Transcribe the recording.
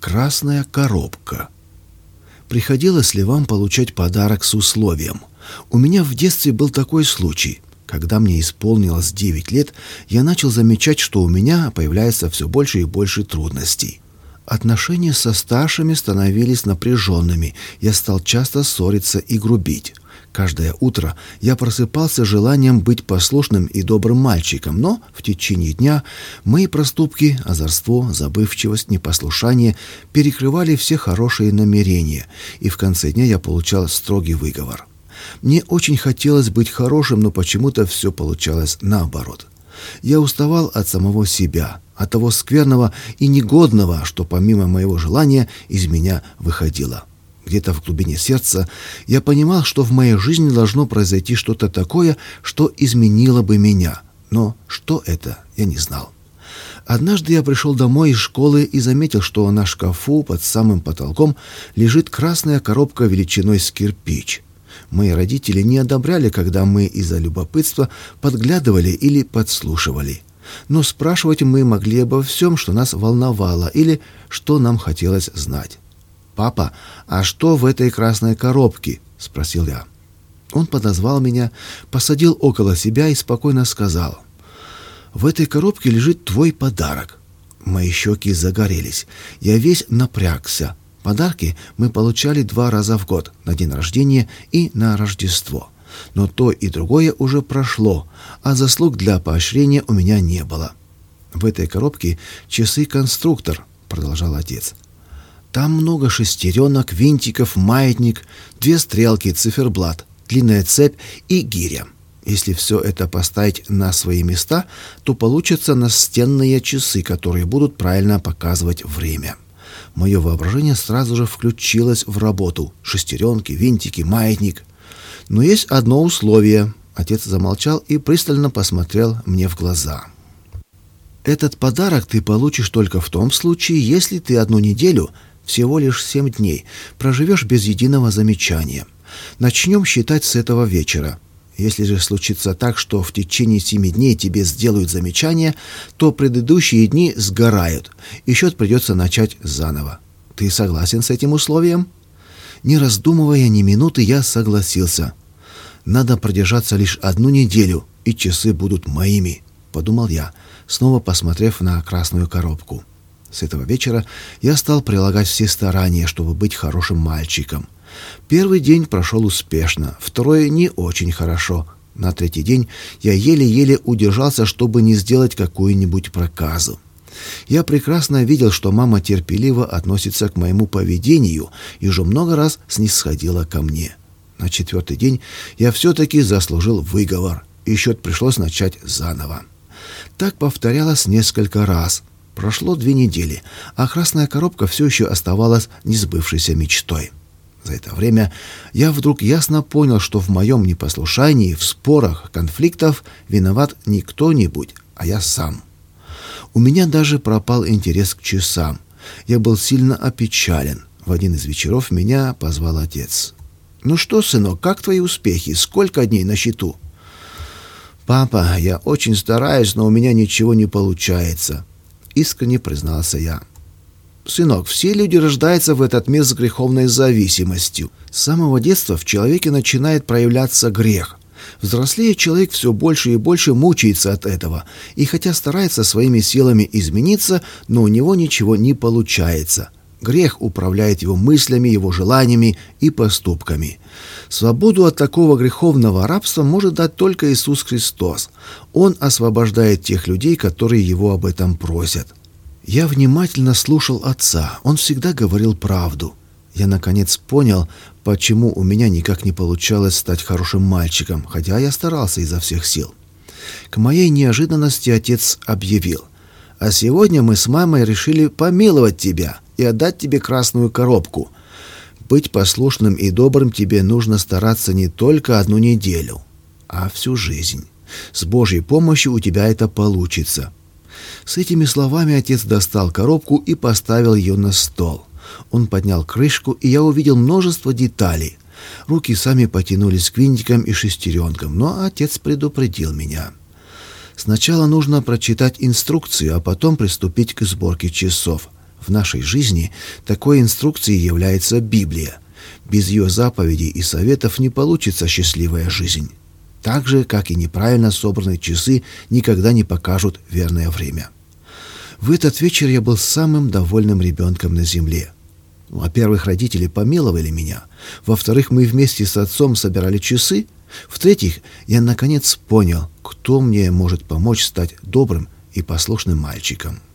Красная коробка. Приходилось ли вам получать подарок с условием? У меня в детстве был такой случай. Когда мне исполнилось 9 лет, я начал замечать, что у меня появляется все больше и больше трудностей. Отношения со старшими становились напряженными, я стал часто ссориться и грубить. Каждое утро я просыпался желанием быть послушным и добрым мальчиком, но в течение дня мои проступки, озорство, забывчивость, непослушание перекрывали все хорошие намерения, и в конце дня я получал строгий выговор. Мне очень хотелось быть хорошим, но почему-то все получалось наоборот. Я уставал от самого себя, от того скверного и негодного, что помимо моего желания из меня выходило. Где-то в глубине сердца я понимал, что в моей жизни должно произойти что-то такое, что изменило бы меня. Но что это, я не знал. Однажды я пришел домой из школы и заметил, что на шкафу под самым потолком лежит красная коробка величиной с кирпич. Мои родители не одобряли, когда мы из-за любопытства подглядывали или подслушивали. Но спрашивать мы могли обо всем, что нас волновало или что нам хотелось знать. «Папа, а что в этой красной коробке?» — спросил я. Он подозвал меня, посадил около себя и спокойно сказал: «В этой коробке лежит твой подарок». Мои щеки загорелись. Я весь напрягся. Подарки мы получали 2 раза в год, на день рождения и на Рождество. Но то и другое уже прошло, а заслуг для поощрения у меня не было. «В этой коробке часы-конструктор», — продолжал отец. «Там много шестеренок, винтиков, маятник, 2 стрелки, циферблат, длинная цепь и гиря. Если все это поставить на свои места, то получатся настенные часы, которые будут правильно показывать время». Мое воображение сразу же включилось в работу. Шестеренки, винтики, маятник. «Но есть одно условие». Отец замолчал и пристально посмотрел мне в глаза. «Этот подарок ты получишь только в том случае, если ты 1 неделю, всего лишь 7 дней, проживешь без единого замечания. Начнем считать с этого вечера. Если же случится так, что в течение 7 дней тебе сделают замечание, то предыдущие дни сгорают, и счет придется начать заново. Ты согласен с этим условием?» Не раздумывая ни минуты, я согласился. «Надо продержаться лишь 1 неделю, и часы будут моими», — подумал я, снова посмотрев на красную коробку. С этого вечера я стал прилагать все старания, чтобы быть хорошим мальчиком. Первый день прошел успешно, второй не очень хорошо. На 3-й день я еле-еле удержался, чтобы не сделать какую-нибудь проказу. Я прекрасно видел, что мама терпеливо относится к моему поведению и уже много раз снисходила ко мне. На 4-й день я все-таки заслужил выговор, и счет пришлось начать заново. Так повторялось несколько раз. Прошло 2 недели, а красная коробка все еще оставалась несбывшейся мечтой. За это время я вдруг ясно понял, что в моем непослушании, в спорах, конфликтах виноват не кто-нибудь, а я сам. У меня даже пропал интерес к часам. Я был сильно опечален. В один из вечеров меня позвал отец. «Ну что, сынок, как твои успехи? Сколько дней на счету?» «Папа, я очень стараюсь, но у меня ничего не получается», — искренне признался я. «Сынок, все люди рождаются в этот мир с греховной зависимостью. С самого детства в человеке начинает проявляться грех. Взрослея, человек все больше и больше мучается от этого, и хотя старается своими силами измениться, но у него ничего не получается. Грех управляет его мыслями, его желаниями и поступками. Свободу от такого греховного рабства может дать только Иисус Христос. Он освобождает тех людей, которые его об этом просят». Я внимательно слушал отца. Он всегда говорил правду. Я, наконец, понял, почему у меня никак не получалось стать хорошим мальчиком, хотя я старался изо всех сил. К моей неожиданности отец объявил: «А сегодня мы с мамой решили помиловать тебя и отдать тебе красную коробку. Быть послушным и добрым тебе нужно стараться не только 1 неделю, а всю жизнь. С Божьей помощью у тебя это получится». С этими словами отец достал коробку и поставил ее на стол. Он поднял крышку, и я увидел множество деталей. Руки сами потянулись к винтикам и шестеренкам, но отец предупредил меня. «Сначала нужно прочитать инструкцию, а потом приступить к сборке часов. В нашей жизни такой инструкцией является Библия. Без ее заповедей и советов не получится счастливая жизнь. Так же, как и неправильно собранные часы никогда не покажут верное время. В этот вечер я был самым довольным ребенком на земле. Во-первых, родители помиловали меня. Во-вторых, мы вместе с отцом собирали часы. В-третьих, я наконец понял, кто мне может помочь стать добрым и послушным мальчиком.